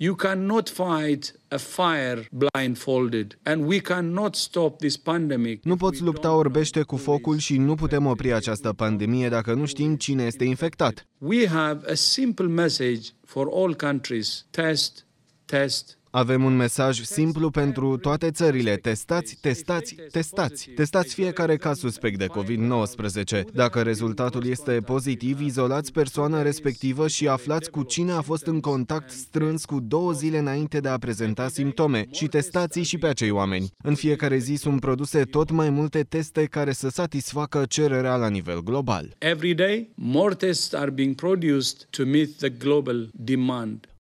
You cannot fight a fire blindfolded, and we cannot stop this pandemic. Nu poți lupta orbește cu focul și nu putem opri această pandemie dacă nu știm cine este infectat. We have a simple message for all countries. Test, test. Avem un mesaj simplu pentru toate țările. Testați, testați, testați. Testați fiecare caz suspect de COVID-19. Dacă rezultatul este pozitiv, izolați persoana respectivă și aflați cu cine a fost în contact strâns cu 2 zile înainte de a prezenta simptome și testați și pe acei oameni. În fiecare zi sunt produse tot mai multe teste care să satisfacă cererea la nivel global. Every day, more tests are being produced to meet the global demand.